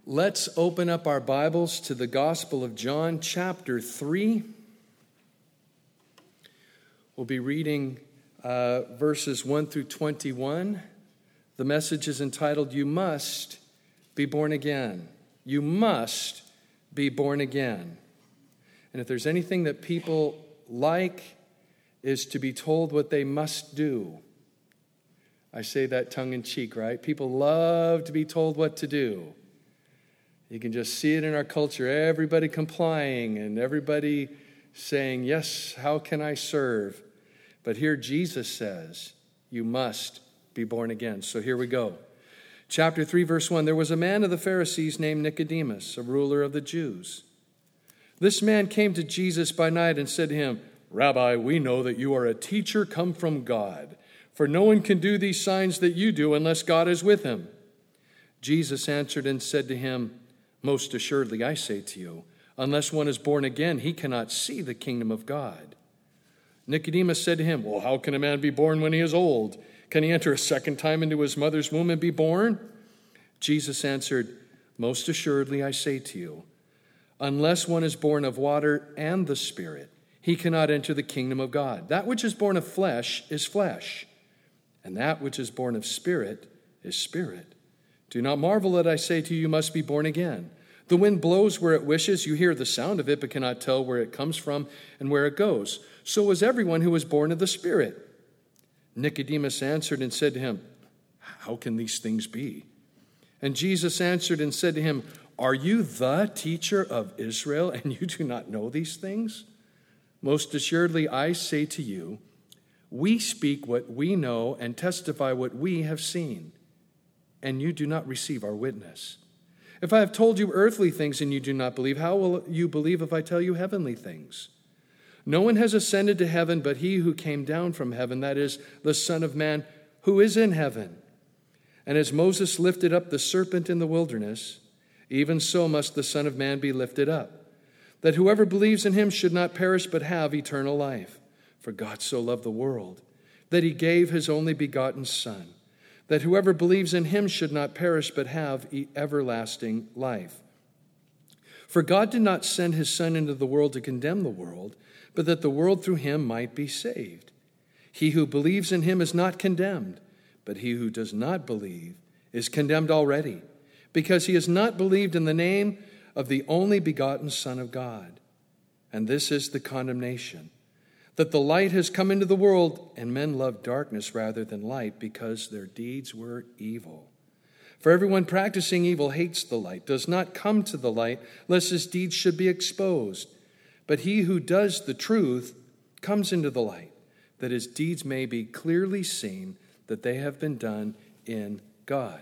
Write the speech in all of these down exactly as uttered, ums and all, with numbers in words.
Let's open up our Bibles to the Gospel of John, chapter three. We'll be reading uh, verses one through twenty-one. The message is entitled, You Must Be Born Again. You must be born again. And if there's anything that people like, is to be told what they must do. I say that tongue in cheek, right? People love to be told what to do. You can just see it in our culture, everybody complying and everybody saying, yes, how can I serve? But here Jesus says, you must be born again. So here we go. Chapter three, verse one, there was a man of the Pharisees named Nicodemus, a ruler of the Jews. This man came to Jesus by night and said to him, Rabbi, we know that you are a teacher come from God, for no one can do these signs that you do unless God is with him. Jesus answered and said to him, Most assuredly, I say to you, unless one is born again, he cannot see the kingdom of God. Nicodemus said to him, Well, how can a man be born when he is old? Can he enter a second time into his mother's womb and be born? Jesus answered, Most assuredly, I say to you, unless one is born of water and the Spirit, he cannot enter the kingdom of God. That which is born of flesh is flesh, and that which is born of spirit is spirit. Do not marvel that I say to you, you must be born again. The wind blows where it wishes. You hear the sound of it, but cannot tell where it comes from and where it goes. So is everyone who is born of the Spirit. Nicodemus answered and said to him, How can these things be? And Jesus answered and said to him, Are you the teacher of Israel, and you do not know these things? Most assuredly, I say to you, we speak what we know and testify what we have seen, and you do not receive our witness. If I have told you earthly things and you do not believe, how will you believe if I tell you heavenly things? No one has ascended to heaven but he who came down from heaven, that is, the Son of Man who is in heaven. And as Moses lifted up the serpent in the wilderness, even so must the Son of Man be lifted up, that whoever believes in him should not perish but have eternal life. For God so loved the world that he gave his only begotten Son, that whoever believes in him should not perish but have everlasting life. For God did not send his Son into the world to condemn the world, but that the world through him might be saved. He who believes in him is not condemned, but he who does not believe is condemned already, because he has not believed in the name of the only begotten Son of God. And this is the condemnation, that the light has come into the world, and men love darkness rather than light, because their deeds were evil. For everyone practicing evil hates the light, does not come to the light, lest his deeds should be exposed. But he who does the truth comes into the light, that his deeds may be clearly seen, that they have been done in God.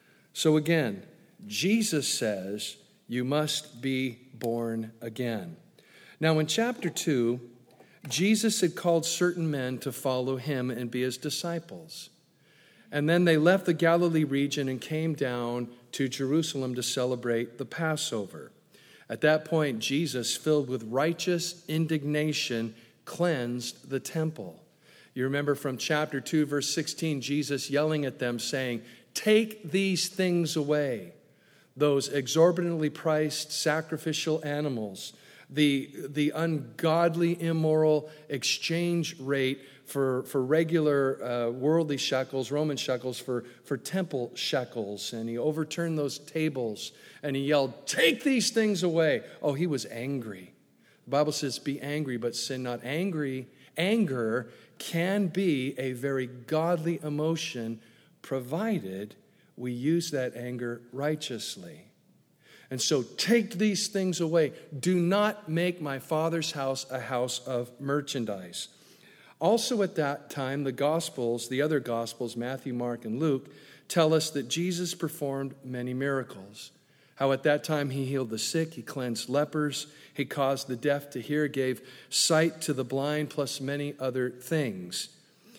So again, Jesus says, you must be born again. Now in chapter two, Jesus had called certain men to follow him and be his disciples. And then they left the Galilee region and came down to Jerusalem to celebrate the Passover. At that point, Jesus, filled with righteous indignation, cleansed the temple. You remember from chapter two, verse sixteen, Jesus yelling at them, saying, Take these things away, those exorbitantly priced sacrificial animals, the, the ungodly, immoral exchange rate for, for regular uh, worldly shekels, Roman shekels, for, for temple shekels. And he overturned those tables and he yelled, Take these things away. Oh, he was angry. The Bible says, be angry, but sin not. Angry, anger can be a very godly emotion, provided we use that anger righteously. And so take these things away. Do not make my Father's house a house of merchandise. Also at that time, the Gospels, the other Gospels, Matthew, Mark, and Luke, tell us that Jesus performed many miracles. How at that time he healed the sick, he cleansed lepers, he caused the deaf to hear, gave sight to the blind, plus many other things.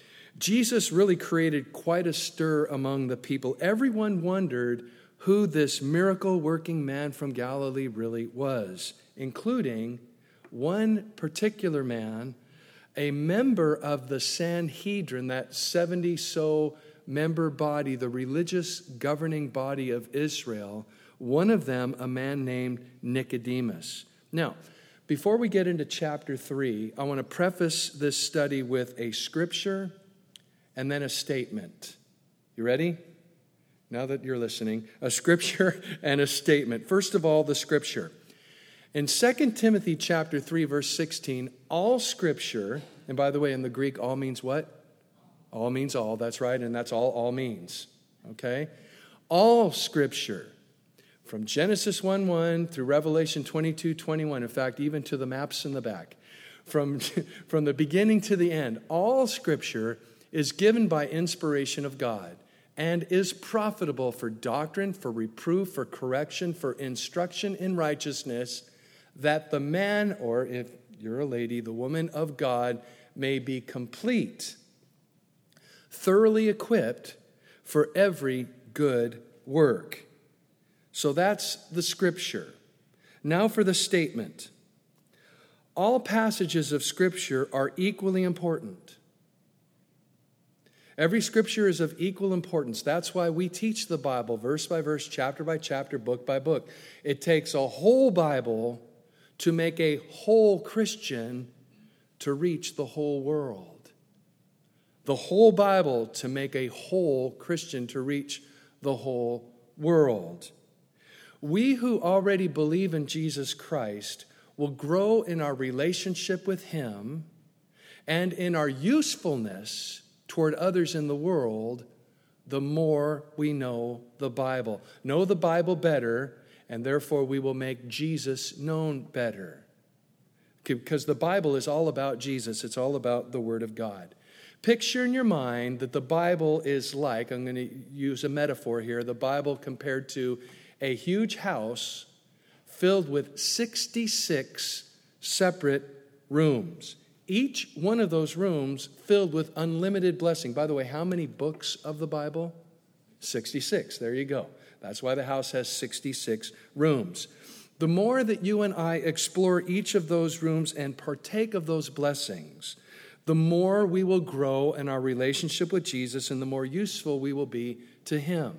Jesus really created quite a stir among the people. Everyone wondered who this miracle-working man from Galilee really was, including one particular man, a member of the Sanhedrin, that seventy-so member body, the religious governing body of Israel, one of them a man named Nicodemus. Now, before we get into chapter three, I want to preface this study with a scripture and then a statement. You ready? Now that you're listening, a scripture and a statement. First of all, the scripture. In Second Timothy chapter three, verse sixteen, all scripture, and by the way, in the Greek, all means what? All means all, that's right, and that's all all means, okay? All scripture, from Genesis one one through Revelation twenty-two twenty-one, in fact, even to the maps in the back, from, from the beginning to the end, all scripture is given by inspiration of God and is profitable for doctrine, for reproof, for correction, for instruction in righteousness, that the man, or if you're a lady, the woman of God, may be complete, thoroughly equipped for every good work. So that's the scripture. Now for the statement. All passages of scripture are equally important. Every scripture is of equal importance. That's why we teach the Bible verse by verse, chapter by chapter, book by book. It takes a whole Bible to make a whole Christian to reach the whole world. The whole Bible to make a whole Christian to reach the whole world. We who already believe in Jesus Christ will grow in our relationship with Him and in our usefulness toward others in the world, the more we know the Bible. Know the Bible better, and therefore we will make Jesus known better. Because the Bible is all about Jesus. It's all about the Word of God. Picture in your mind that the Bible is like, I'm going to use a metaphor here, the Bible compared to a huge house filled with sixty-six separate rooms. Each one of those rooms filled with unlimited blessing. By the way, how many books of the Bible? sixty-six. There you go. That's why the house has sixty-six rooms. The more that you and I explore each of those rooms and partake of those blessings, the more we will grow in our relationship with Jesus and the more useful we will be to Him.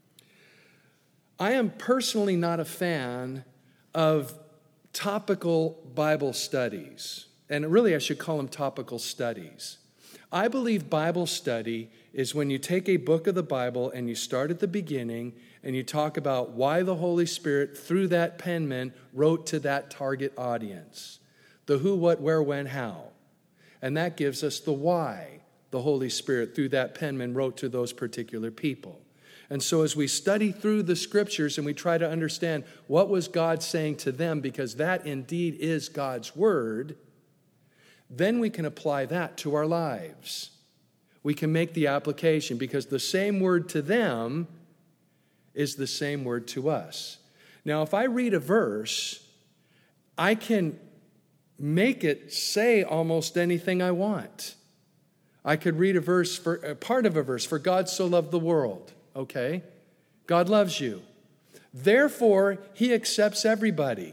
I am personally not a fan of topical Bible studies. And really, I should call them topical studies. I believe Bible study is when you take a book of the Bible and you start at the beginning and you talk about why the Holy Spirit, through that penman, wrote to that target audience. The who, what, where, when, how. And that gives us the why the Holy Spirit, through that penman, wrote to those particular people. And so as we study through the scriptures and we try to understand what was God saying to them, because that indeed is God's word, then we can apply that to our lives. We can make the application because the same word to them is the same word to us. Now, if I read a verse, I can make it say almost anything I want. I could read a verse, for a part of a verse, for God so loved the world. Okay, God loves you. Therefore, He accepts everybody.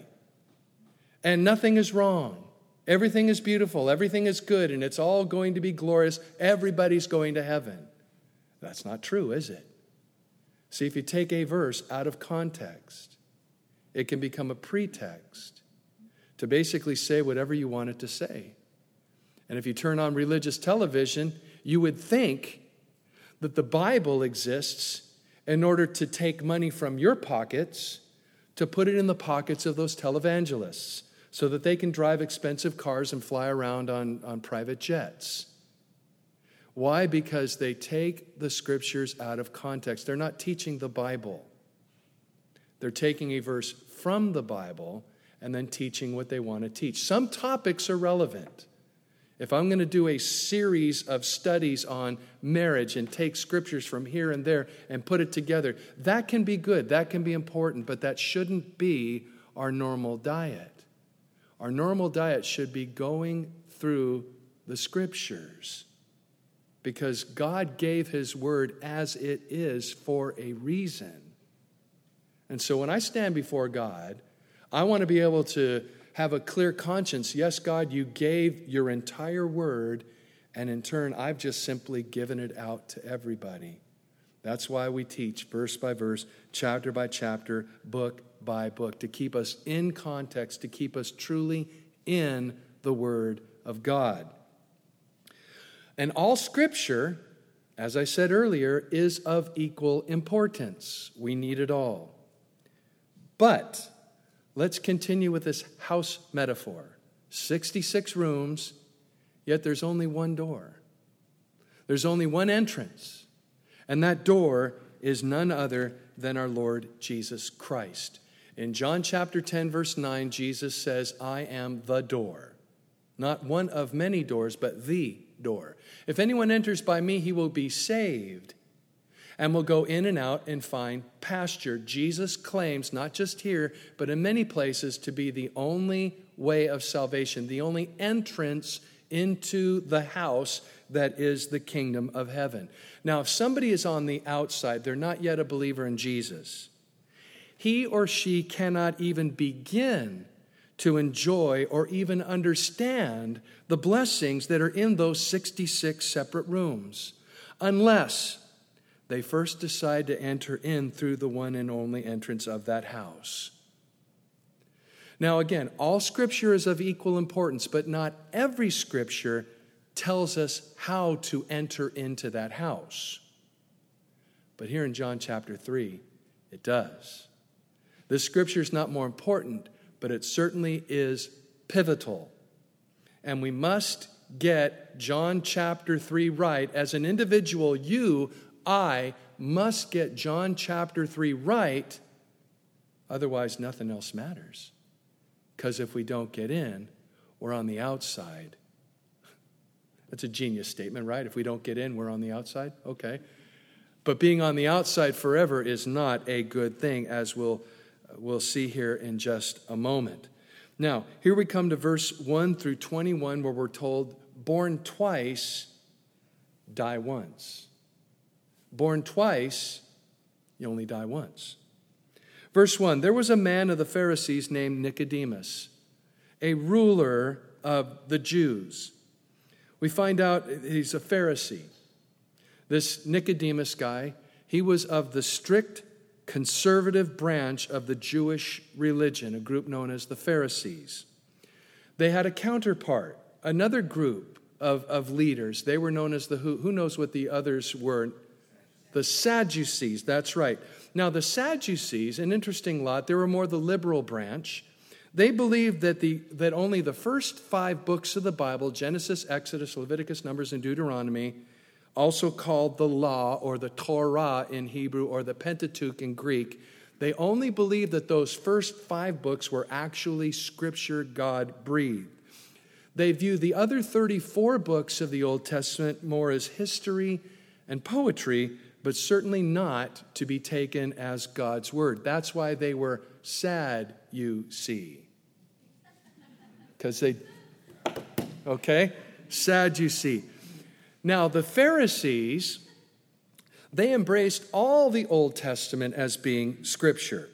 And nothing is wrong. Everything is beautiful. Everything is good. And it's all going to be glorious. Everybody's going to heaven. That's not true, is it? See, if you take a verse out of context, it can become a pretext to basically say whatever you want it to say. And if you turn on religious television, you would think that the Bible exists in order to take money from your pockets to put it in the pockets of those televangelists so that they can drive expensive cars and fly around on, on private jets. Why? Because they take the scriptures out of context. They're not teaching the Bible. They're taking a verse from the Bible and then teaching what they want to teach. Some topics are relevant. If I'm going to do a series of studies on marriage and take scriptures from here and there and put it together, that can be good, that can be important, but that shouldn't be our normal diet. Our normal diet should be going through the scriptures because God gave His word as it is for a reason. And so when I stand before God, I want to be able to have a clear conscience. Yes, God, you gave your entire word, and in turn, I've just simply given it out to everybody. That's why we teach verse by verse, chapter by chapter, book by book, to keep us in context, to keep us truly in the Word of God. And all Scripture, as I said earlier, is of equal importance. We need it all. But let's continue with this house metaphor. sixty-six rooms, yet there's only one door. There's only one entrance. And that door is none other than our Lord Jesus Christ. In John chapter ten, verse nine, Jesus says, I am the door. Not one of many doors, but the door. If anyone enters by me, he will be saved and will go in and out and find pasture. Jesus claims, not just here, but in many places, to be the only way of salvation, the only entrance into the house that is the kingdom of heaven. Now, if somebody is on the outside, they're not yet a believer in Jesus, he or she cannot even begin to enjoy or even understand the blessings that are in those sixty-six separate rooms, unless they first decide to enter in through the one and only entrance of that house. Now again, all Scripture is of equal importance, but not every Scripture tells us how to enter into that house. But here in John chapter three, it does. This Scripture is not more important, but it certainly is pivotal. And we must get John chapter three right. As an individual, you, I, must get John chapter three right. Otherwise, nothing else matters. Because if we don't get in, we're on the outside. That's a genius statement, right? If we don't get in, we're on the outside? Okay. But being on the outside forever is not a good thing, as we'll, we'll see here in just a moment. Now, here we come to verse one through twenty-one, where we're told, born twice, die once. Born twice, you only die once. Verse one, there was a man of the Pharisees named Nicodemus, a ruler of the Jews. We find out he's a Pharisee. This Nicodemus guy, he was of the strict conservative branch of the Jewish religion, a group known as the Pharisees. They had a counterpart, another group of, of leaders. They were known as the, who, who knows what the others were? The Sadducees, that's right. Now, the Sadducees, an interesting lot, they were more the liberal branch. They believed that the that only the first five books of the Bible, Genesis, Exodus, Leviticus, Numbers, and Deuteronomy, also called the law or the Torah in Hebrew or the Pentateuch in Greek, they only believed that those first five books were actually Scripture God-breathed. They view the other thirty-four books of the Old Testament more as history and poetry, but certainly not to be taken as God's word. That's why they were sad, you see. Because they, okay, sad, you see. Now, the Pharisees, they embraced all the Old Testament as being Scripture.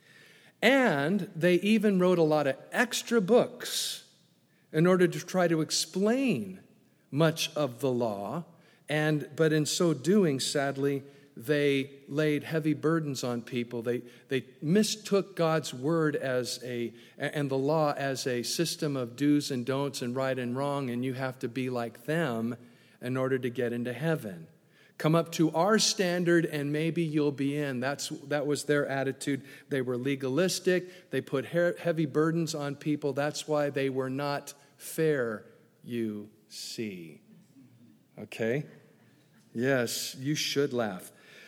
And they even wrote a lot of extra books in order to try to explain much of the law. And but in so doing, sadly, they laid heavy burdens on people. They they mistook God's word as a and the law as a system of do's and don'ts and right and wrong, and you have to be like them in order to get into heaven. Come up to our standard and maybe you'll be in. That's that was their attitude. They were legalistic. They put heavy burdens on people. That's why they were not fair, you see. Okay? Yes, you should laugh.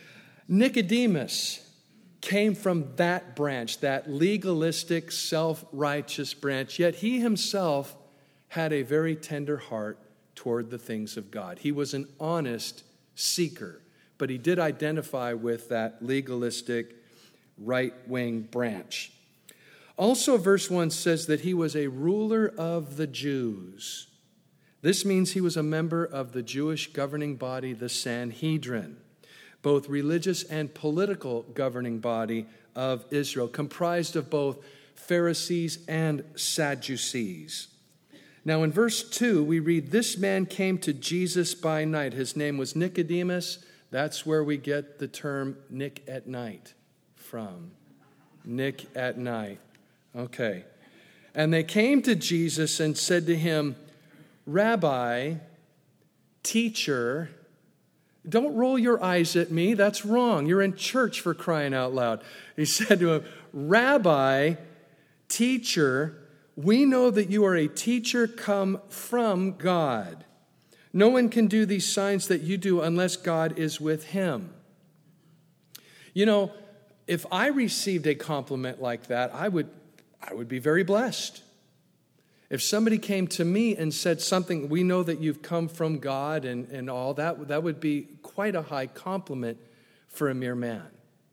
Nicodemus came from that branch, that legalistic, self-righteous branch, yet he himself had a very tender heart toward the things of God. He was an honest seeker, but he did identify with that legalistic, right-wing branch. Also, verse one says that he was a ruler of the Jews. This means he was a member of the Jewish governing body, the Sanhedrin, both religious and political governing body of Israel, comprised of both Pharisees and Sadducees. Now in verse two, we read, this man came to Jesus by night. His name was Nicodemus. That's where we get the term Nick at night from. Nick at night. Okay. And they came to Jesus and said to him, Rabbi, teacher, don't roll your eyes at me. That's wrong. You're in church, for crying out loud. He said to him, Rabbi, teacher, we know that you are a teacher come from God. No one can do these signs that you do unless God is with him. You know, if I received a compliment like that, I would, I would be very blessed. If somebody came to me and said something, we know that you've come from God and, and all that, that would be quite a high compliment for a mere man.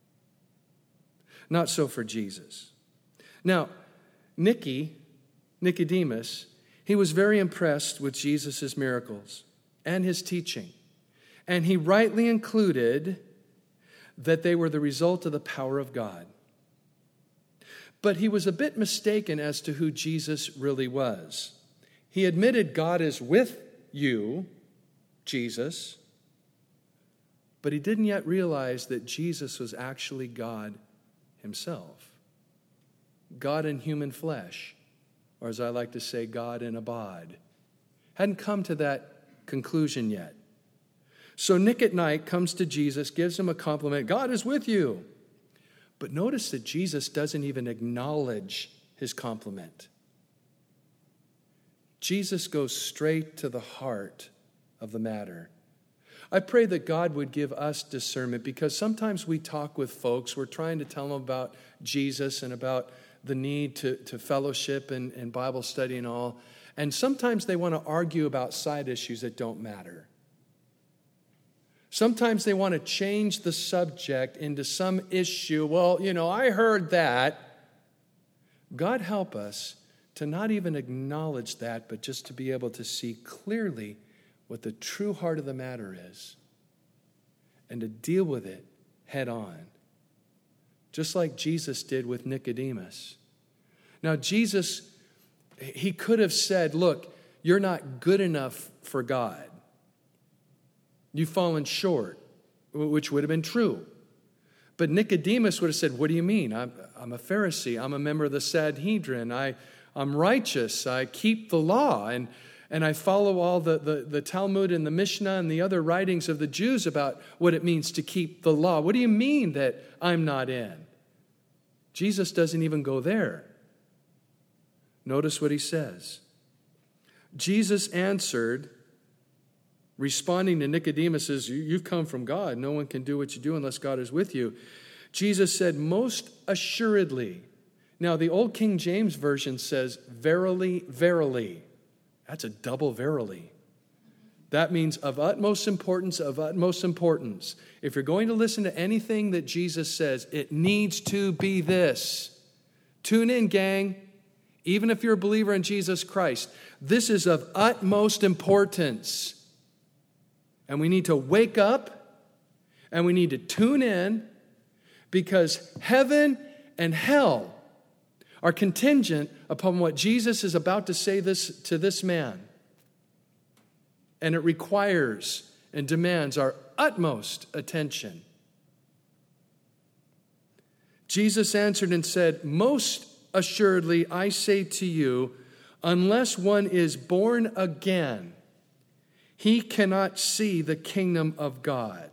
Not so for Jesus. Now, Nicky, Nicodemus, he was very impressed with Jesus' miracles and his teaching. And he rightly included that they were the result of the power of God. But he was a bit mistaken as to who Jesus really was. He admitted God is with you, Jesus, but he didn't yet realize that Jesus was actually God himself. God in human flesh, or as I like to say, God in a bod. Hadn't come to that conclusion yet. So Nick at night comes to Jesus, gives him a compliment. God is with you. But notice that Jesus doesn't even acknowledge his compliment. Jesus goes straight to the heart of the matter. I pray that God would give us discernment, because sometimes we talk with folks, we're trying to tell them about Jesus and about the need to, to fellowship and, and Bible study and all. And sometimes they want to argue about side issues that don't matter. Sometimes they want to change the subject into some issue. Well, you know, I heard that. God help us to not even acknowledge that, but just to be able to see clearly what the true heart of the matter is and to deal with it head on. Just like Jesus did with Nicodemus. Now, Jesus, he could have said, look, you're not good enough for God. You've fallen short, which would have been true. But Nicodemus would have said, what do you mean? I'm, I'm a Pharisee. I'm a member of the Sanhedrin. I, I'm righteous. I keep the law. And, and I follow all the, the, the Talmud and the Mishnah and the other writings of the Jews about what it means to keep the law. What do you mean that I'm not in? Jesus doesn't even go there. Notice what he says. Jesus answered, responding to Nicodemus, says, you've come from God. No one can do what you do unless God is with you. Jesus said, most assuredly. Now, the old King James Version says, verily, verily. That's a double verily. That means of utmost importance, of utmost importance. If you're going to listen to anything that Jesus says, it needs to be this. Tune in, gang. Even if you're a believer in Jesus Christ, this is of utmost importance. And we need to wake up and we need to tune in, because heaven and hell are contingent upon what Jesus is about to say this to this man. And it requires and demands our utmost attention. Jesus answered and said, most assuredly, I say to you, unless one is born again, he cannot see the kingdom of God.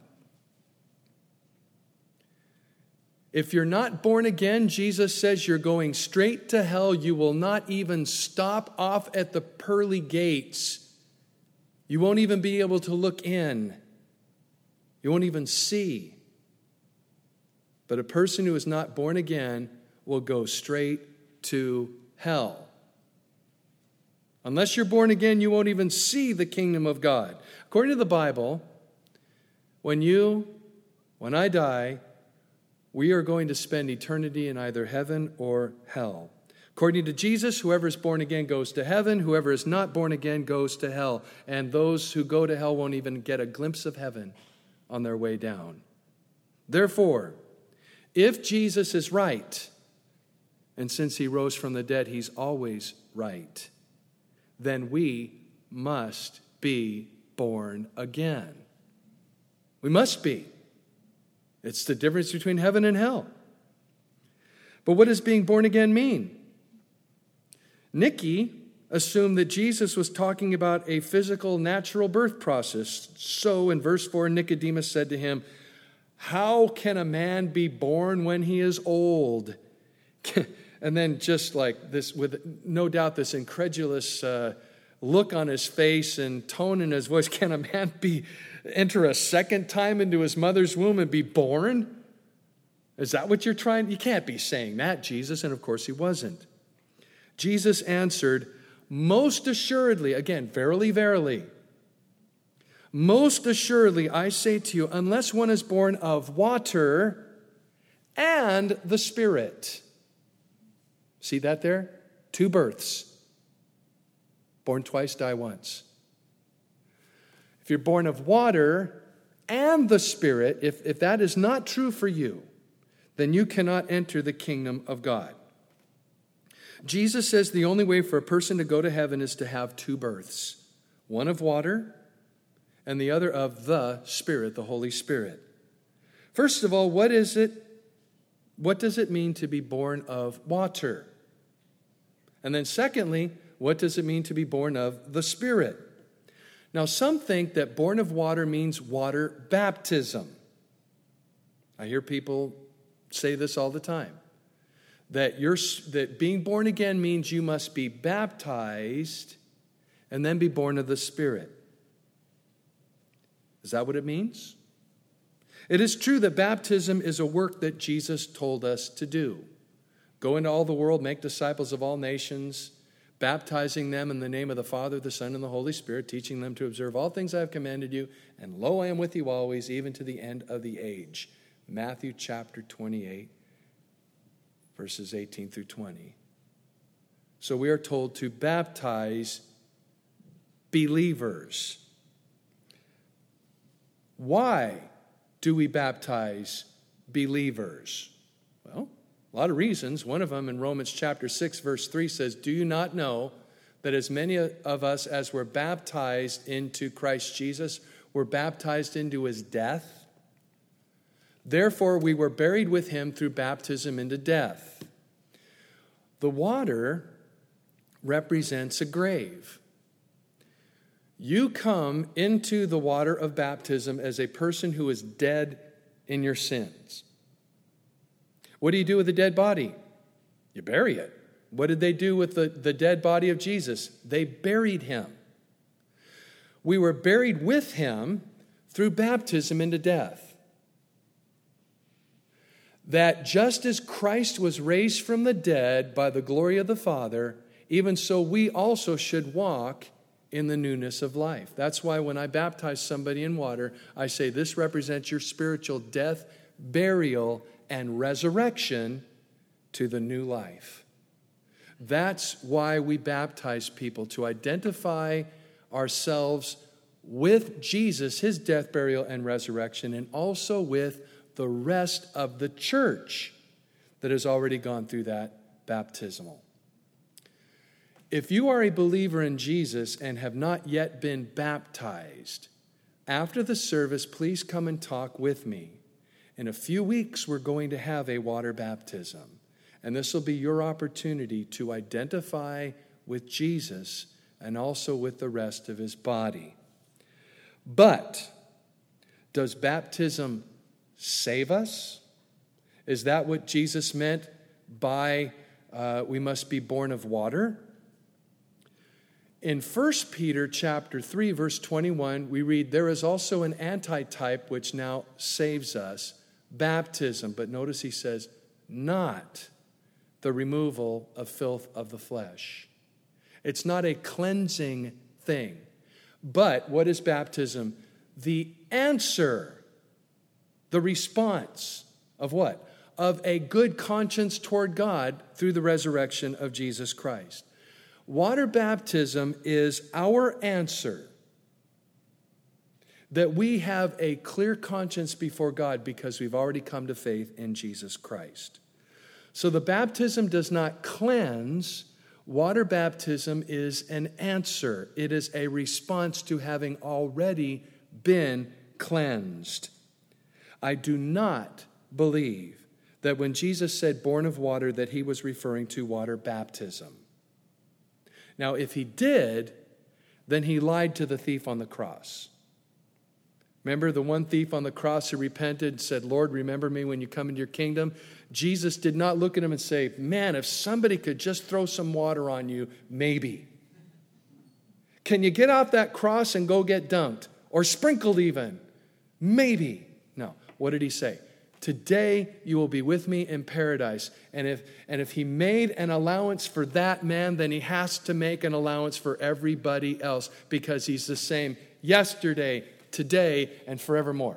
If you're not born again, Jesus says you're going straight to hell. You will not even stop off at the pearly gates. You won't even be able to look in. You won't even see. But a person who is not born again will go straight to hell. Unless you're born again, you won't even see the kingdom of God. According to the Bible, when you, when I die, we are going to spend eternity in either heaven or hell. According to Jesus, whoever is born again goes to heaven. Whoever is not born again goes to hell. And those who go to hell won't even get a glimpse of heaven on their way down. Therefore, if Jesus is right, and since he rose from the dead, he's always right, then we must be born again. We must be. It's the difference between heaven and hell. But what does being born again mean? Nikki assumed that Jesus was talking about a physical, natural birth process. So in verse four, Nicodemus said to him, "How can a man be born when he is old?" And then just like this, with no doubt this incredulous uh, look on his face and tone in his voice, can a man be enter a second time into his mother's womb and be born? Is that what you're trying? You can't be saying that, Jesus. And of course he wasn't. Jesus answered, "Most assuredly," again, verily, verily, "most assuredly, I say to you, unless one is born of water and the Spirit." See that there? Two births. Born twice, die once. If you're born of water and the Spirit, if, if that is not true for you, then you cannot enter the kingdom of God. Jesus says the only way for a person to go to heaven is to have two births, one of water and the other of the Spirit, the Holy Spirit. First of all, what is it? What does it mean to be born of water? And then secondly, what does it mean to be born of the Spirit? Now, some think that born of water means water baptism. I hear people say this all the time. That you're that being born again means you must be baptized and then be born of the Spirit. Is that what it means? It is true that baptism is a work that Jesus told us to do. Go into all the world, make disciples of all nations, baptizing them in the name of the Father, the Son, and the Holy Spirit, teaching them to observe all things I have commanded you, and lo, I am with you always, even to the end of the age. Matthew chapter twenty-eight. Verses eighteen through twenty. So we are told to baptize believers. Why do we baptize believers? Well, a lot of reasons. One of them in Romans chapter six, verse three says, "Do you not know that as many of us as were baptized into Christ Jesus were baptized into his death? Therefore, we were buried with him through baptism into death." The water represents a grave. You come into the water of baptism as a person who is dead in your sins. What do you do with a dead body? You bury it. What did they do with the, the dead body of Jesus? They buried him. We were buried with him through baptism into death. That just as Christ was raised from the dead by the glory of the Father, even so we also should walk in the newness of life. That's why when I baptize somebody in water, I say this represents your spiritual death, burial, and resurrection to the new life. That's why we baptize people, to identify ourselves with Jesus, his death, burial, and resurrection, and also with the rest of the church that has already gone through that baptismal. If you are a believer in Jesus and have not yet been baptized, after the service, please come and talk with me. In a few weeks, we're going to have a water baptism. And this will be your opportunity to identify with Jesus and also with the rest of his body. But does baptism save us? Is that what Jesus meant by uh, we must be born of water? In First Peter chapter three, verse twenty-one, we read, "There is also an antitype which now saves us, baptism." But notice he says, not the removal of filth of the flesh. It's not a cleansing thing. But what is baptism? The answer. The response of what? Of a good conscience toward God through the resurrection of Jesus Christ. Water baptism is our answer that we have a clear conscience before God because we've already come to faith in Jesus Christ. So the baptism does not cleanse. Water baptism is an answer. It is a response to having already been cleansed. I do not believe that when Jesus said born of water that he was referring to water baptism. Now, if he did, then he lied to the thief on the cross. Remember the one thief on the cross who repented and said, Lord, remember me when you come into your kingdom? Jesus did not look at him and say, man, if somebody could just throw some water on you, maybe. Can you get off that cross and go get dunked? Or sprinkled even? Maybe. No. What did he say? Today you will be with me in paradise. And if, and if he made an allowance for that man, then he has to make an allowance for everybody else because he's the same yesterday, today, and forevermore.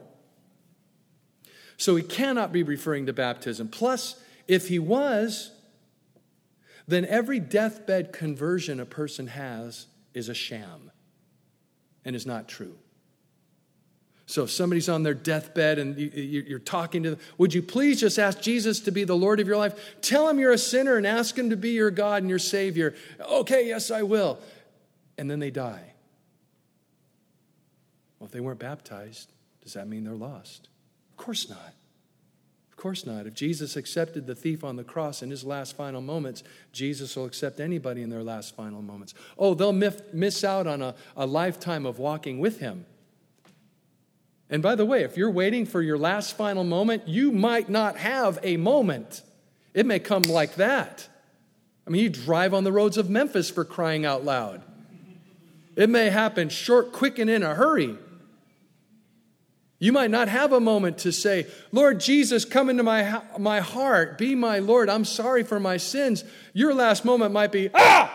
So he cannot be referring to baptism. Plus, if he was, then every deathbed conversion a person has is a sham and is not true. So if somebody's on their deathbed and you're talking to them, would you please just ask Jesus to be the Lord of your life? Tell him you're a sinner and ask him to be your God and your Savior. Okay, yes, I will. And then they die. Well, if they weren't baptized, does that mean they're lost? Of course not. Of course not. If Jesus accepted the thief on the cross in his last final moments, Jesus will accept anybody in their last final moments. Oh, they'll miss out on a, a lifetime of walking with him. And by the way, if you're waiting for your last final moment, you might not have a moment. It may come like that. I mean, you drive on the roads of Memphis for crying out loud. It may happen short, quick, and in a hurry. You might not have a moment to say, Lord Jesus, come into my, my heart. Be my Lord. I'm sorry for my sins. Your last moment might be, ah!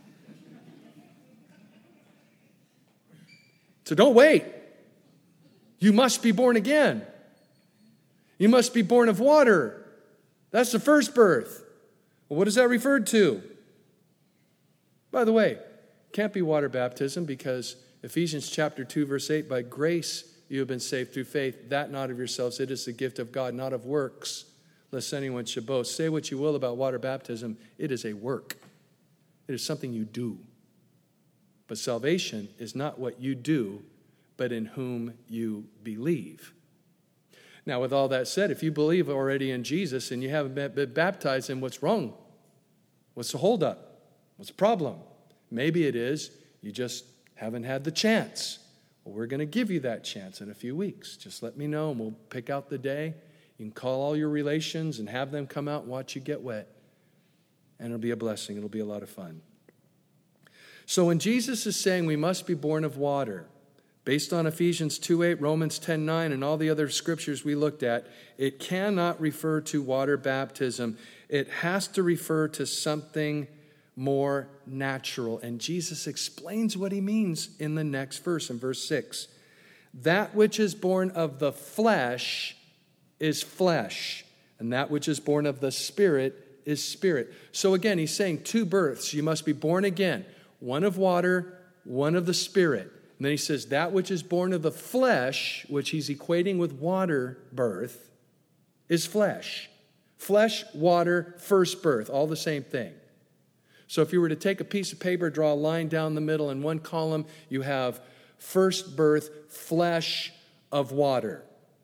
So don't wait. You must be born again. You must be born of water. That's the first birth. Well, what is that referred to? By the way, can't be water baptism because Ephesians chapter two, verse eight, by grace you have been saved through faith, that not of yourselves. It is the gift of God, not of works, lest anyone should boast. Say what you will about water baptism. It is a work. It is something you do. But salvation is not what you do, but in whom you believe. Now, with all that said, if you believe already in Jesus and you haven't been baptized, then what's wrong? What's the holdup? What's the problem? Maybe it is you just haven't had the chance. Well, we're going to give you that chance in a few weeks. Just let me know and we'll pick out the day. You can call all your relations and have them come out and watch you get wet. And it'll be a blessing. It'll be a lot of fun. So when Jesus is saying we must be born of water, based on Ephesians two eight, Romans ten nine, and all the other scriptures we looked at, it cannot refer to water baptism. It has to refer to something more natural. And Jesus explains what he means in the next verse, in verse six. That which is born of the flesh is flesh, and that which is born of the Spirit is spirit. So again, he's saying two births. You must be born again. One of water, one of the Spirit. And then he says, that which is born of the flesh, which he's equating with water birth, is flesh. Flesh, water, first birth, all the same thing. So if you were to take a piece of paper, draw a line down the middle, in one column you have first birth, flesh of water.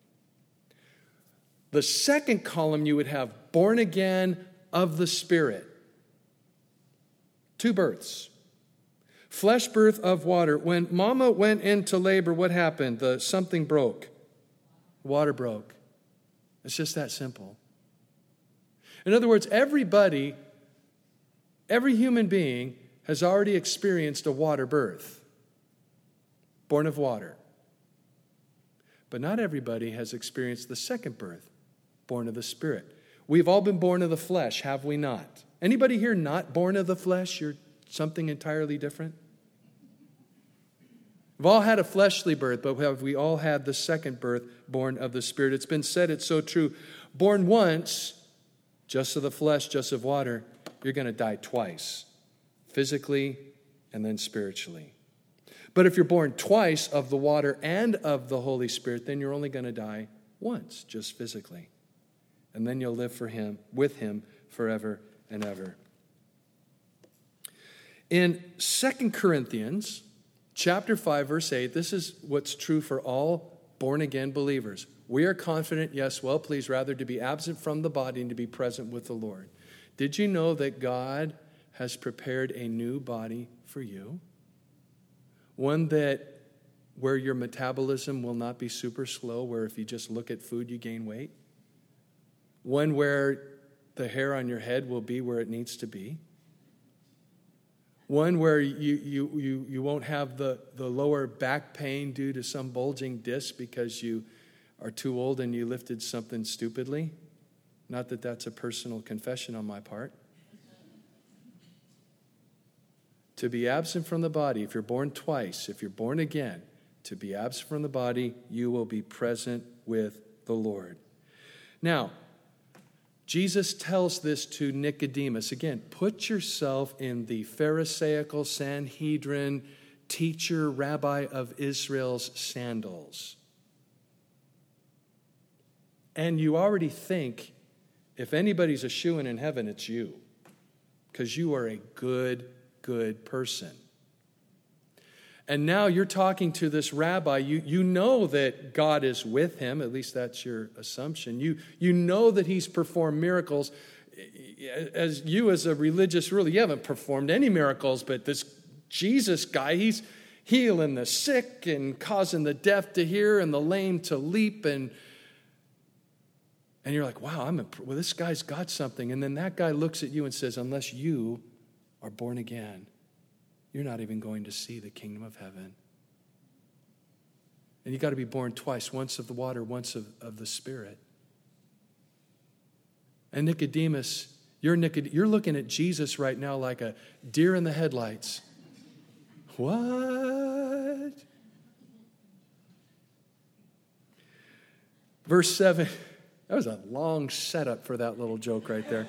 The second column you would have born again of the Spirit. Two births. Flesh birth of water. When mama went into labor, what happened? The something broke. Water broke. It's just that simple. In other words, everybody, every human being has already experienced a water birth. Born of water. But not everybody has experienced the second birth. Born of the Spirit. We've all been born of the flesh, have we not? Anybody here not born of the flesh? You're something entirely different? We've all had a fleshly birth, but have we all had the second birth, born of the Spirit? It's been said, it's so true. Born once, just of the flesh, just of water, you're going to die twice. Physically and then spiritually. But if you're born twice of the water and of the Holy Spirit, then you're only going to die once, just physically. And then you'll live for him, with him forever and ever. In Second Corinthians chapter five, verse eight, this is what's true for all born-again believers. We are confident, yes, well, please, rather to be absent from the body and to be present with the Lord. Did you know that God has prepared a new body for you? One that where your metabolism will not be super slow, where if you just look at food, you gain weight. One where the hair on your head will be where it needs to be. One where you you you, you won't have the, the lower back pain due to some bulging disc because you are too old and you lifted something stupidly. Not that that's a personal confession on my part. To be absent from the body, if you're born twice, if you're born again, to be absent from the body, you will be present with the Lord. Now, Jesus tells this to Nicodemus. Again, put yourself in the Pharisaical Sanhedrin teacher, rabbi of Israel's sandals. And you already think, if anybody's a shoo-in in heaven, it's you. Because you are a good, good person. And now you're talking to this rabbi. You, you know that God is with him. At least that's your assumption. You, you know that he's performed miracles. As you as a religious ruler, you haven't performed any miracles, but this Jesus guy, he's healing the sick and causing the deaf to hear and the lame to leap. And, and you're like, wow, I'm a, well, this guy's got something. And then that guy looks at you and says, unless you are born again, you're not even going to see the kingdom of heaven. And you got to be born twice, once of the water, once of, of the Spirit. And Nicodemus, you're, Nicod- you're looking at Jesus right now like a deer in the headlights. What? Verse seven. That was a long setup for that little joke right there.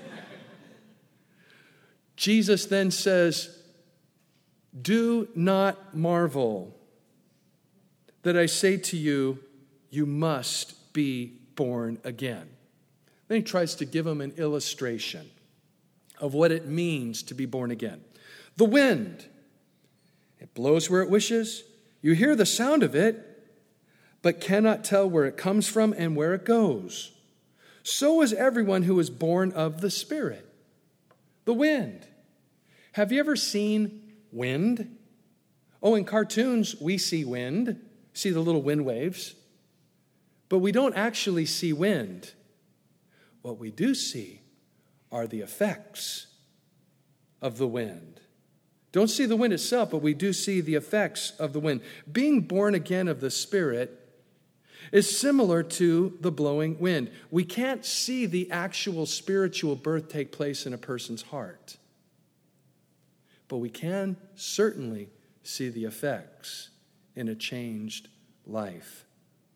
Jesus then says, do not marvel that I say to you, you must be born again. Then he tries to give him an illustration of what it means to be born again. The wind, it blows where it wishes. You hear the sound of it, but cannot tell where it comes from and where it goes. So is everyone who is born of the Spirit. The wind. Have you ever seen wind? Oh, in cartoons, we see wind, see the little wind waves, but we don't actually see wind. What we do see are the effects of the wind. Don't see the wind itself, but we do see the effects of the wind. Being born again of the Spirit is similar to the blowing wind. We can't see the actual spiritual birth take place in a person's heart. But we can certainly see the effects in a changed life.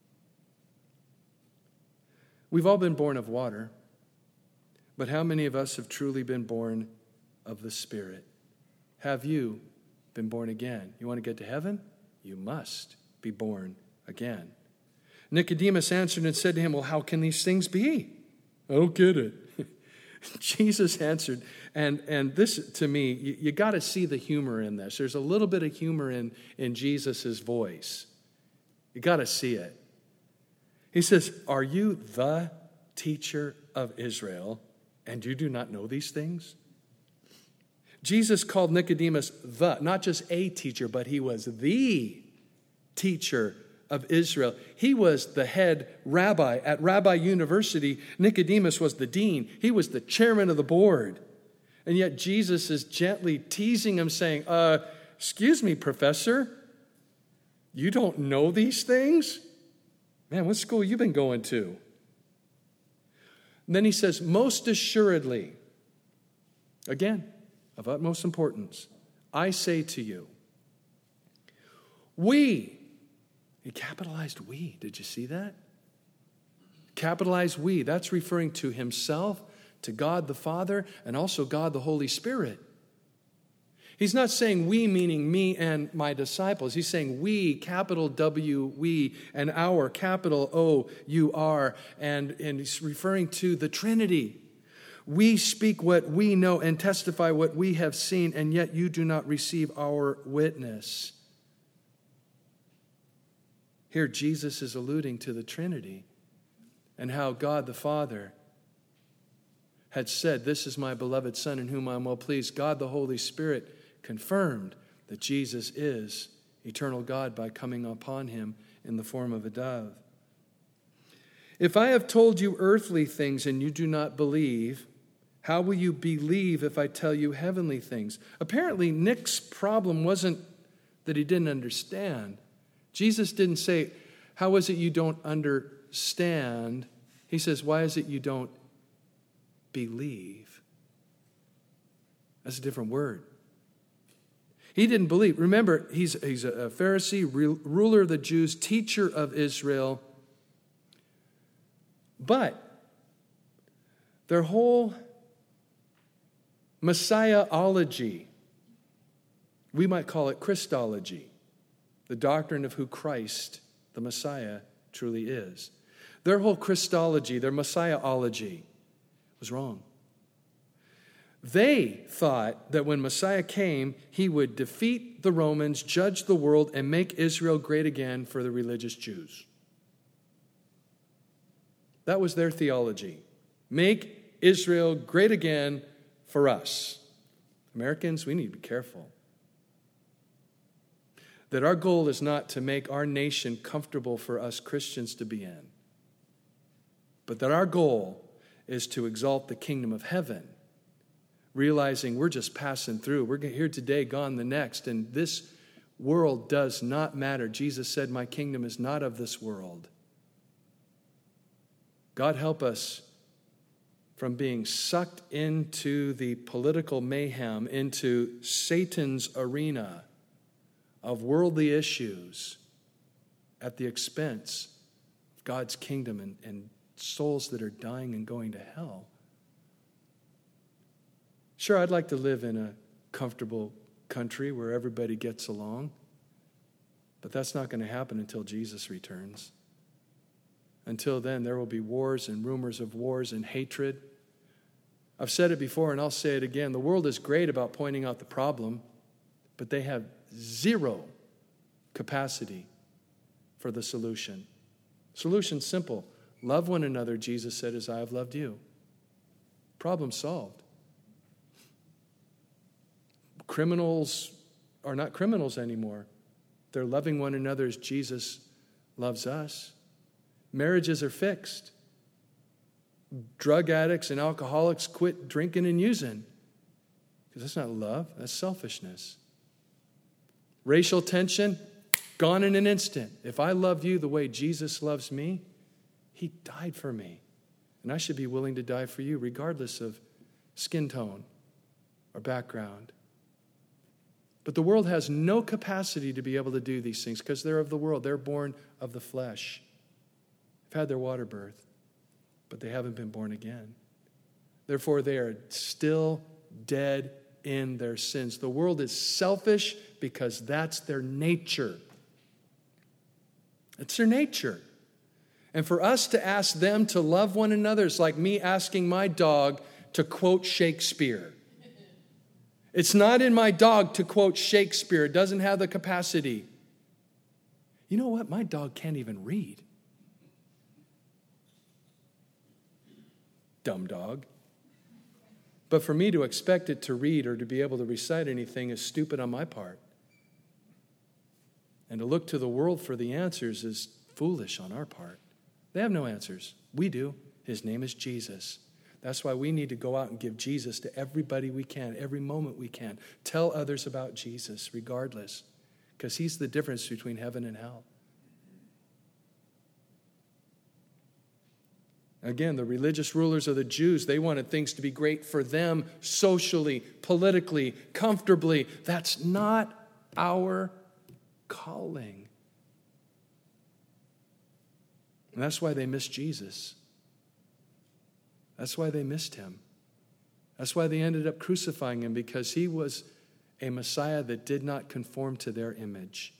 We've all been born of water, but how many of us have truly been born of the Spirit? Have you been born again? You want to get to heaven? You must be born again. Nicodemus answered and said to him, well, how can these things be? I don't get it. Jesus answered, and, and this, to me, you, you got to see the humor in this. There's a little bit of humor in, in Jesus' voice. You got to see it. He says, are you the teacher of Israel, and you do not know these things? Jesus called Nicodemus the, not just a teacher, but he was the teacher of Israel. He was the head rabbi at Rabbi University. Nicodemus was the dean. He was the chairman of the board. And yet Jesus is gently teasing him, saying, uh, excuse me, professor, you don't know these things? Man, what school you been going to? And then he says, most assuredly, again, of utmost importance, I say to you, we, he capitalized we. Did you see that? Capitalized we. That's referring to himself, to God the Father, and also God the Holy Spirit. He's not saying we, meaning me and my disciples. He's saying we, capital W, we, and our, capital O, U, R. And, and he's referring to the Trinity. We speak what we know and testify what we have seen, and yet you do not receive our witness. Here, Jesus is alluding to the Trinity and how God the Father had said, "This is my beloved Son in whom I am well pleased." God the Holy Spirit confirmed that Jesus is eternal God by coming upon him in the form of a dove. If I have told you earthly things and you do not believe, how will you believe if I tell you heavenly things? Apparently, Nick's problem wasn't that he didn't understand. Jesus didn't say, "How is it you don't understand?" He says, "Why is it you don't believe?" That's a different word. He didn't believe. Remember, he's, he's a Pharisee, ruler of the Jews, teacher of Israel. But their whole Messiahology, we might call it Christology, the doctrine of who Christ, the Messiah, truly is. Their whole Christology, their Messiahology, was wrong. They thought that when Messiah came, he would defeat the Romans, judge the world, and make Israel great again for the religious Jews. That was their theology. Make Israel great again for us. Americans, we need to be careful. That our goal is not to make our nation comfortable for us Christians to be in, but that our goal is to exalt the kingdom of heaven, realizing we're just passing through. We're here today, gone the next, and this world does not matter. Jesus said, "My kingdom is not of this world." God help us from being sucked into the political mayhem, into Satan's arena of worldly issues at the expense of God's kingdom and, and souls that are dying and going to hell. Sure, I'd like to live in a comfortable country where everybody gets along, but that's not going to happen until Jesus returns. Until then, there will be wars and rumors of wars and hatred. I've said it before and I'll say it again. The world is great about pointing out the problem, but they have zero capacity for the solution. Solution's simple. Love one another, Jesus said, as I have loved you. Problem solved. Criminals are not criminals anymore. They're loving one another as Jesus loves us. Marriages are fixed. Drug addicts and alcoholics quit drinking and using. Because that's not love, that's selfishness. Racial tension, gone in an instant. If I love you the way Jesus loves me, he died for me. And I should be willing to die for you, regardless of skin tone or background. But the world has no capacity to be able to do these things because they're of the world. They're born of the flesh. They've had their water birth, but they haven't been born again. Therefore, they are still dead in their sins. The world is selfish because that's their nature. It's their nature. And for us to ask them to love one another is like me asking my dog to quote Shakespeare. It's not in my dog to quote Shakespeare. It doesn't have the capacity. You know what? My dog can't even read. Dumb dog. But for me to expect it to read or to be able to recite anything is stupid on my part. And to look to the world for the answers is foolish on our part. They have no answers. We do. His name is Jesus. That's why we need to go out and give Jesus to everybody we can, every moment we can. Tell others about Jesus, regardless, because he's the difference between heaven and hell. Again, the religious rulers of the Jews, they wanted things to be great for them socially, politically, comfortably. That's not our calling. And that's why they missed Jesus. That's why they missed him. That's why they ended up crucifying him, because he was a Messiah that did not conform to their image.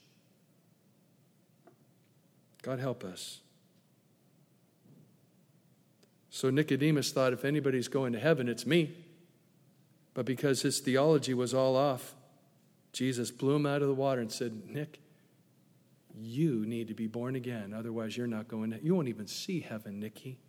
God help us. So Nicodemus thought if anybody's going to heaven, it's me. But because his theology was all off, Jesus blew him out of the water and said, Nick, You need to be born again. Otherwise, you're not going to, you won't even see heaven, Nikki.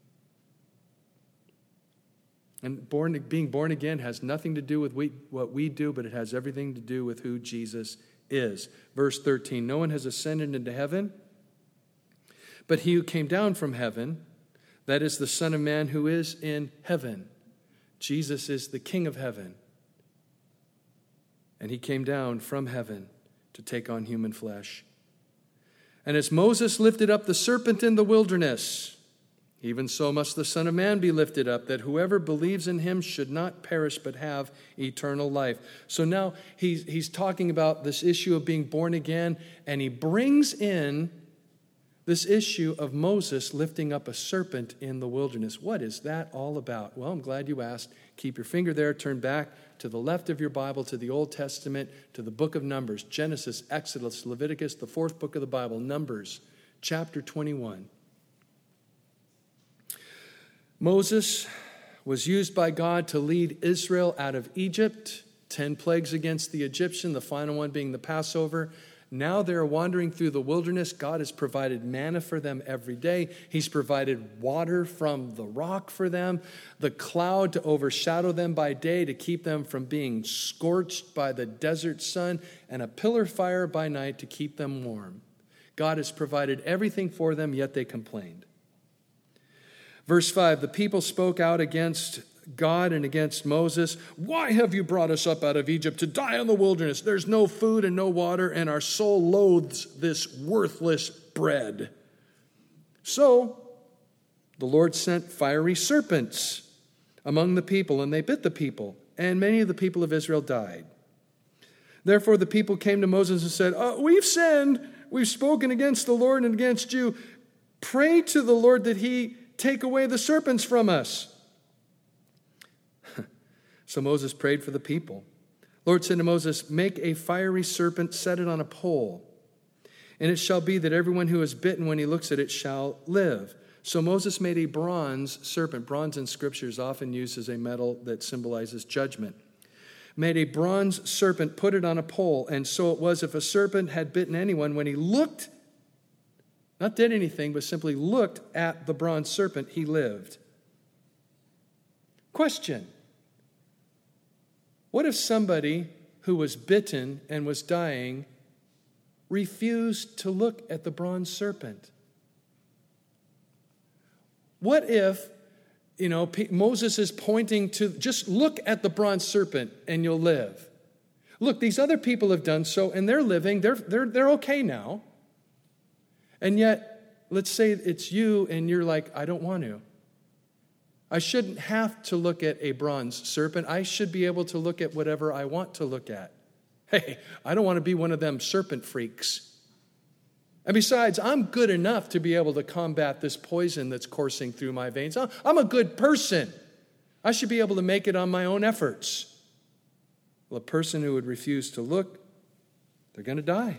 And born, being born again has nothing to do with we, what we do, but it has everything to do with who Jesus is. Verse thirteen, no one has ascended into heaven, but he who came down from heaven, that is the Son of Man who is in heaven. Jesus is the King of heaven. And he came down from heaven to take on human flesh. And as Moses lifted up the serpent in the wilderness, even so must the Son of Man be lifted up, that whoever believes in him should not perish but have eternal life. So now he's, he's talking about this issue of being born again, and he brings in this issue of Moses lifting up a serpent in the wilderness. What is that all about? Well, I'm glad you asked. Keep your finger there. Turn back to the left of your Bible, to the Old Testament, to the book of Numbers. Genesis, Exodus, Leviticus, the fourth book of the Bible. Numbers, chapter twenty-one. Moses was used by God to lead Israel out of Egypt. Ten plagues against the Egyptian, the final one being the Passover. Now they're wandering through the wilderness. God has provided manna for them every day. He's provided water from the rock for them, the cloud to overshadow them by day to keep them from being scorched by the desert sun, and a pillar fire by night to keep them warm. God has provided everything for them, yet they complained. Verse five, the people spoke out against God and against Moses. Why have you brought us up out of Egypt to die in the wilderness? There's no food and no water, and our soul loathes this worthless bread. So the Lord sent fiery serpents among the people, and they bit the people, and many of the people of Israel died. Therefore the people came to Moses and said, oh, we've sinned. We've spoken against the Lord and against you. Pray to the Lord that he take away the serpents from us. So Moses prayed for the people. Lord said to Moses, make a fiery serpent, set it on a pole. And it shall be that everyone who is bitten when he looks at it shall live. So Moses made a bronze serpent. Bronze in Scripture is often used as a metal that symbolizes judgment. Made a bronze serpent, put it on a pole. And so it was, if a serpent had bitten anyone, when he looked, not did anything, but simply looked at the bronze serpent, he lived. Question. What if somebody who was bitten and was dying refused to look at the bronze serpent? What if, you know, Moses is pointing to, just look at the bronze serpent and you'll live. Look, these other people have done so and they're living, they're, they're, they're okay now. And yet, let's say it's you and you're like, I don't want to. I shouldn't have to look at a bronze serpent. I should be able to look at whatever I want to look at. Hey, I don't want to be one of them serpent freaks. And besides, I'm good enough to be able to combat this poison that's coursing through my veins. I'm a good person. I should be able to make it on my own efforts. Well, a person who would refuse to look, they're going to die.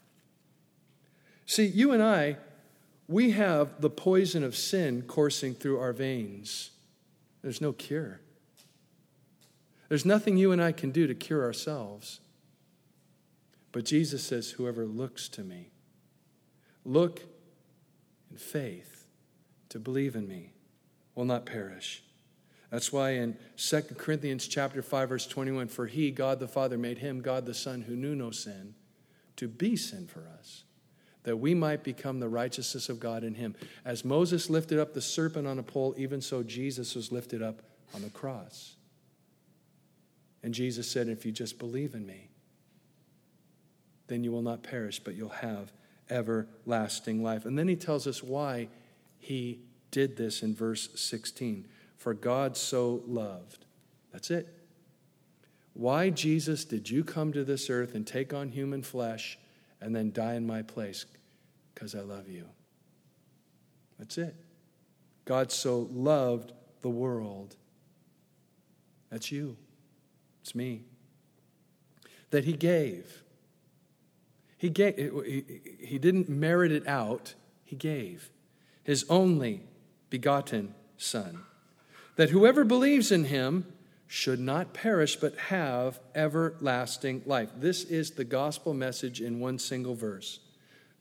See, you and I, we have the poison of sin coursing through our veins. There's no cure. There's nothing you and I can do to cure ourselves. But Jesus says, whoever looks to me, look in faith to believe in me, will not perish. That's why in Second Corinthians chapter five, verse twenty-one, for he, God the Father, made him, God the Son, who knew no sin, to be sin for us, that we might become the righteousness of God in him. As Moses lifted up the serpent on a pole, even so Jesus was lifted up on the cross. And Jesus said, if you just believe in me, then you will not perish, but you'll have everlasting life. And then he tells us why he did this in verse sixteen. For God so loved. That's it. Why, Jesus, did you come to this earth and take on human flesh and then die in my place? Because I love you. That's it. God so loved the world. That's you. It's me. That he gave. He gave. He didn't merit it out. He gave his only begotten Son, that whoever believes in him should not perish but have everlasting life. This is the gospel message in one single verse.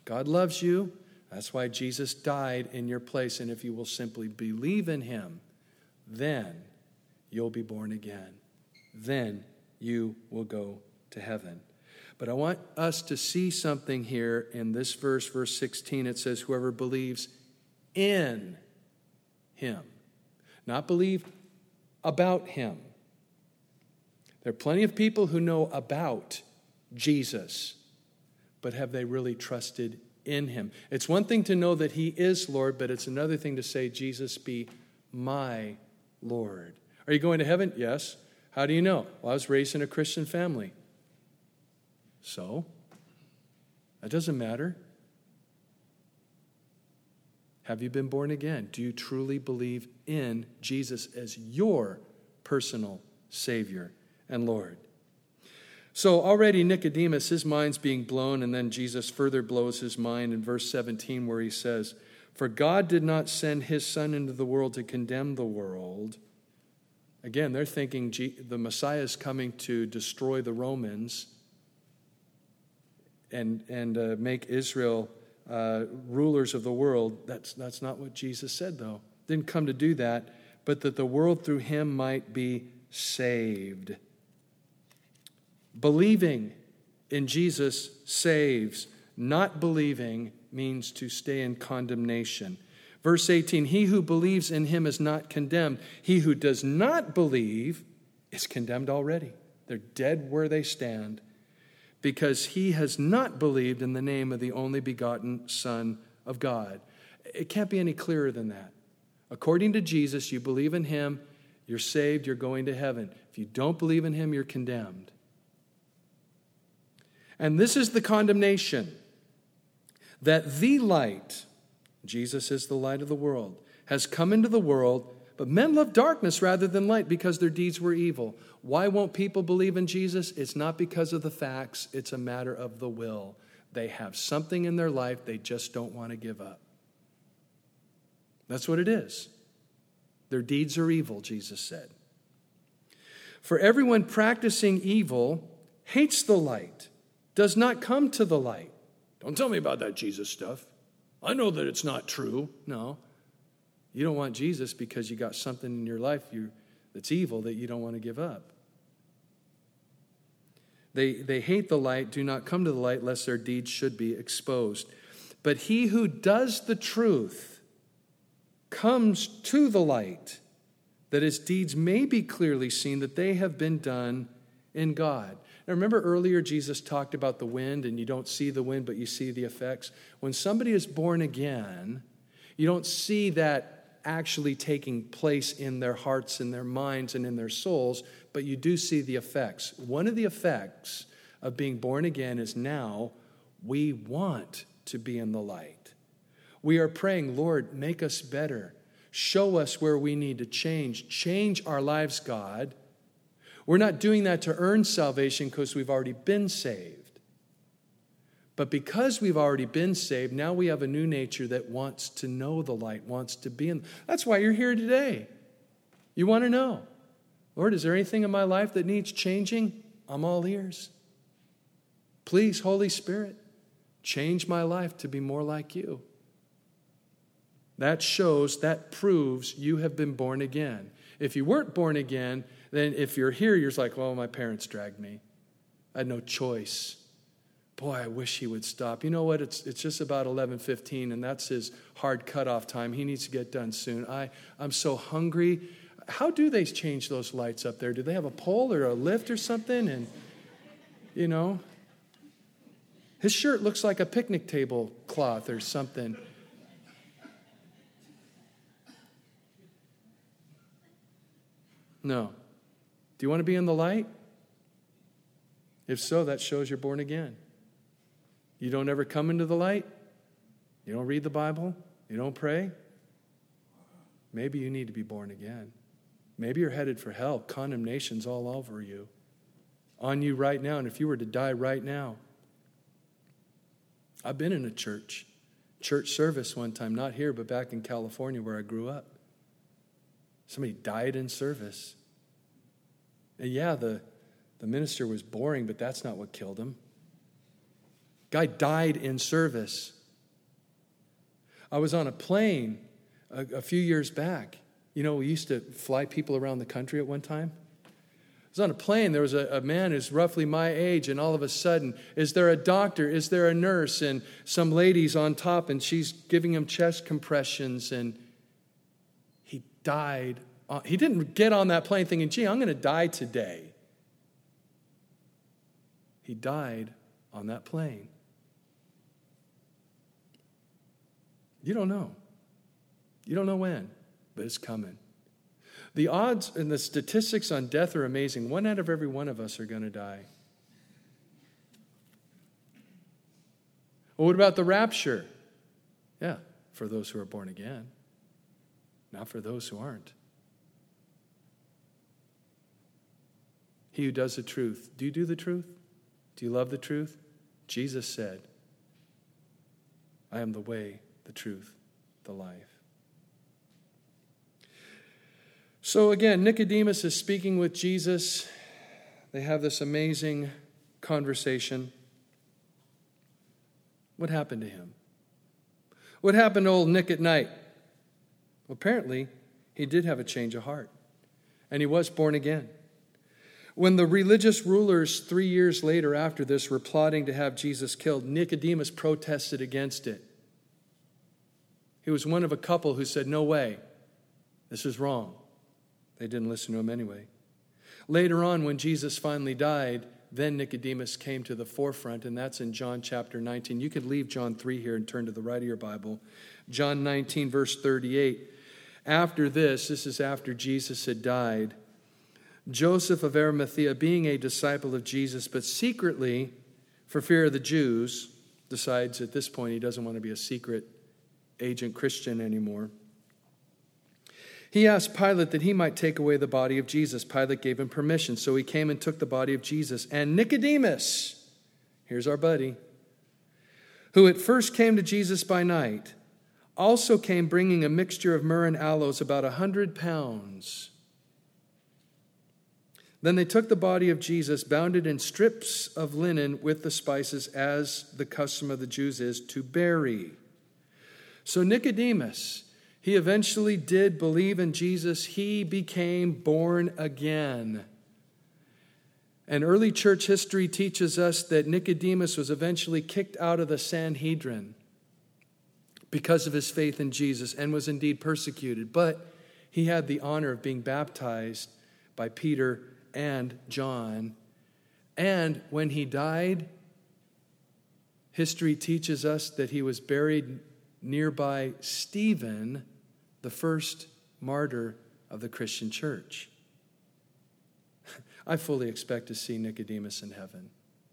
God loves you. That's why Jesus died in your place. And if you will simply believe in him, then you'll be born again. Then you will go to heaven. But I want us to see something here in this verse, verse sixteen. It says, whoever believes in him. Not believe about him. There are plenty of people who know about Jesus, but have they really trusted in him? It's one thing to know that he is Lord, but it's another thing to say, Jesus be my Lord. Are you going to heaven? Yes. How do you know? Well, I was raised in a Christian family. So, that doesn't matter. Have you been born again? Do you truly believe in Jesus as your personal Savior and Lord? So already Nicodemus, his mind's being blown, and then Jesus further blows his mind in verse seventeen where he says, for God did not send his Son into the world to condemn the world. Again, they're thinking the Messiah is coming to destroy the Romans and, and uh, make Israel uh, rulers of the world. That's, that's not what Jesus said, though. Didn't come to do that, but that the world through him might be saved. Believing in Jesus saves. Not believing means to stay in condemnation. Verse eighteen, he who believes in him is not condemned. He who does not believe is condemned already. They're dead where they stand because he has not believed in the name of the only begotten Son of God. It can't be any clearer than that. According to Jesus, you believe in him, you're saved, you're going to heaven. If you don't believe in him, you're condemned. And this is the condemnation, that the light, Jesus is the light of the world, has come into the world, but men love darkness rather than light because their deeds were evil. Why won't people believe in Jesus? It's not because of the facts. It's a matter of the will. They have something in their life they just don't want to give up. That's what it is. Their deeds are evil, Jesus said. For everyone practicing evil hates the light, does not come to the light. Don't tell me about that Jesus stuff. I know that it's not true. No. You don't want Jesus because you got something in your life you, that's evil that you don't want to give up. They, they hate the light, do not come to the light, lest their deeds should be exposed. But he who does the truth comes to the light, that his deeds may be clearly seen, that they have been done in God. Now remember earlier Jesus talked about the wind, and you don't see the wind, but you see the effects. When somebody is born again, you don't see that actually taking place in their hearts, in their minds, and in their souls, but you do see the effects. One of the effects of being born again is now we want to be in the light. We are praying, Lord, make us better. Show us where we need to change. Change our lives, God. We're not doing that to earn salvation because we've already been saved. But because we've already been saved, now we have a new nature that wants to know the light, wants to be in. That's why you're here today. You want to know, Lord, is there anything in my life that needs changing? I'm all ears. Please, Holy Spirit, change my life to be more like you. That shows, that proves you have been born again. If you weren't born again, then if you're here, you're like, well, my parents dragged me. I had no choice. Boy, I wish he would stop. You know what? It's it's just about eleven fifteen, and that's his hard cutoff time. He needs to get done soon. I, I'm so hungry. How do they change those lights up there? Do they have a pole or a lift or something? And, you know, his shirt looks like a picnic table cloth or something. No. Do you want to be in the light? If so, that shows you're born again. You don't ever come into the light? You don't read the Bible? You don't pray? Maybe you need to be born again. Maybe you're headed for hell. Condemnation's all over you. On you right now. And if you were to die right now. I've been in a church. Church service one time. Not here, but back in California where I grew up. Somebody died in service. And yeah, the, the minister was boring, but that's not what killed him. Guy died in service. I was on a plane a, a few years back. You know, we used to fly people around the country at one time. I was on a plane. There was a, a man who's roughly my age, and all of a sudden, is there a doctor? Is there a nurse? And some lady's on top, and she's giving him chest compressions, and he died. Uh, he didn't get on that plane thinking, gee, I'm going to die today. He died on that plane. You don't know. You don't know when, but it's coming. The odds and the statistics on death are amazing. One out of every one of us are going to die. Well, what about the rapture? Yeah, for those who are born again. Not for those who aren't. He who does the truth. Do you do the truth? Do you love the truth? Jesus said, I am the way, the truth, the life. So again, Nicodemus is speaking with Jesus. They have this amazing conversation. What happened to him? What happened to old Nick at night? Well, apparently, he did have a change of heart, and he was born again. When the religious rulers, three years later after this, were plotting to have Jesus killed, Nicodemus protested against it. He was one of a couple who said, no way, this is wrong. They didn't listen to him anyway. Later on, when Jesus finally died, then Nicodemus came to the forefront, and that's in John chapter nineteen. You could leave John three here and turn to the right of your Bible. John nineteen, verse thirty-eight. After this, this is after Jesus had died, Joseph of Arimathea, being a disciple of Jesus, but secretly, for fear of the Jews, decides at this point he doesn't want to be a secret agent Christian anymore. He asked Pilate that he might take away the body of Jesus. Pilate gave him permission, so he came and took the body of Jesus. And Nicodemus, here's our buddy, who at first came to Jesus by night, also came bringing a mixture of myrrh and aloes, about a hundred pounds. Then they took the body of Jesus, bound it in strips of linen with the spices, as the custom of the Jews is, to bury. So Nicodemus, he eventually did believe in Jesus. He became born again. And early church history teaches us that Nicodemus was eventually kicked out of the Sanhedrin because of his faith in Jesus, and was indeed persecuted. But he had the honor of being baptized by Peter and John. And when he died, history teaches us that he was buried nearby Stephen, the first martyr of the Christian church. I fully expect to see Nicodemus in heaven.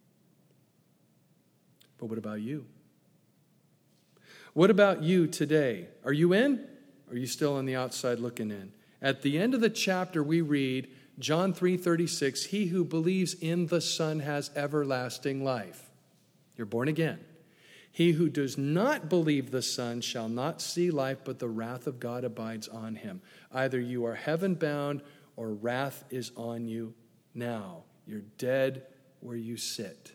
But what about you? What about you today? Are you in? Or are you still on the outside looking in? At the end of the chapter, we read, John three thirty-six, he who believes in the Son has everlasting life. You're born again. He who does not believe the Son shall not see life, but the wrath of God abides on him. Either you are heaven-bound or wrath is on you now. You're dead where you sit.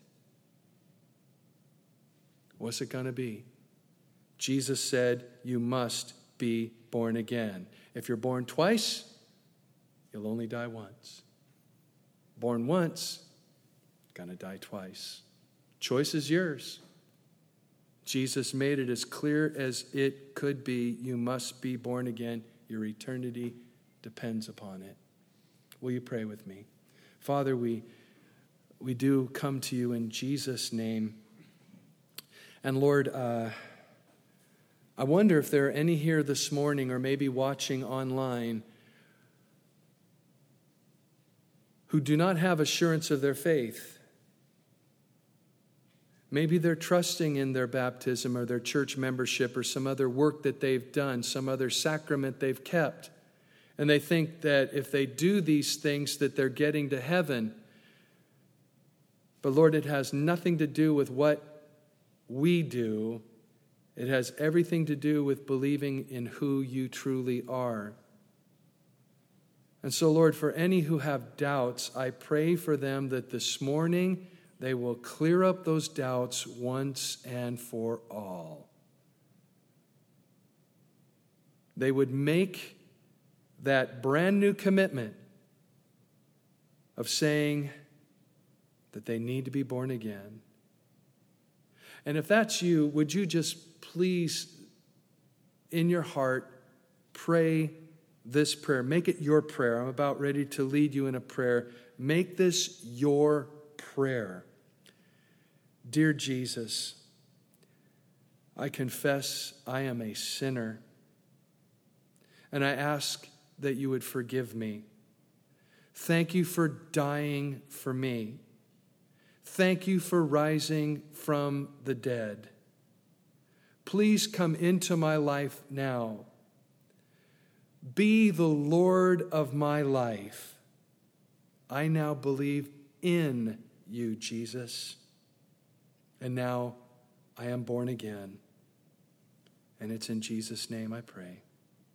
What's it going to be? Jesus said, you must be born again. If you're born twice, you'll only die once. Born once, gonna die twice. Choice is yours. Jesus made it as clear as it could be. You must be born again. Your eternity depends upon it. Will you pray with me? Father, we, we do come to you in Jesus' name. And Lord, uh, I wonder if there are any here this morning or maybe watching online who do not have assurance of their faith. Maybe they're trusting in their baptism or their church membership or some other work that they've done, some other sacrament they've kept. And they think that if they do these things that they're getting to heaven. But Lord, it has nothing to do with what we do. It has everything to do with believing in who you truly are. And so, Lord, for any who have doubts, I pray for them that this morning they will clear up those doubts once and for all. they would make that brand new commitment of saying that they need to be born again. And if that's you, would you just please, in your heart, pray this prayer. Make it your prayer. I'm about ready to lead you in a prayer. Make this your prayer. Dear Jesus, I confess I am a sinner, and I ask that you would forgive me. Thank you for dying for me. Thank you for rising from the dead. Please come into my life now. Be the Lord of my life. I now believe in you, Jesus. And now I am born again. And it's in Jesus' name I pray.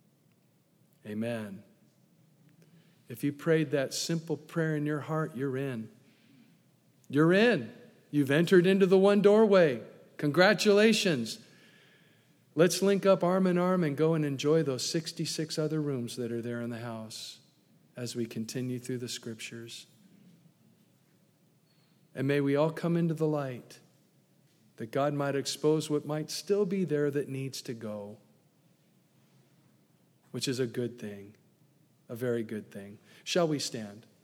Amen. If you prayed that simple prayer in your heart, you're in. You're in. You've entered into the one doorway. Congratulations. Let's link up arm in arm and go and enjoy those sixty-six other rooms that are there in the house as we continue through the scriptures. And may we all come into the light, that God might expose what might still be there that needs to go, which is a good thing, a very good thing. Shall we stand?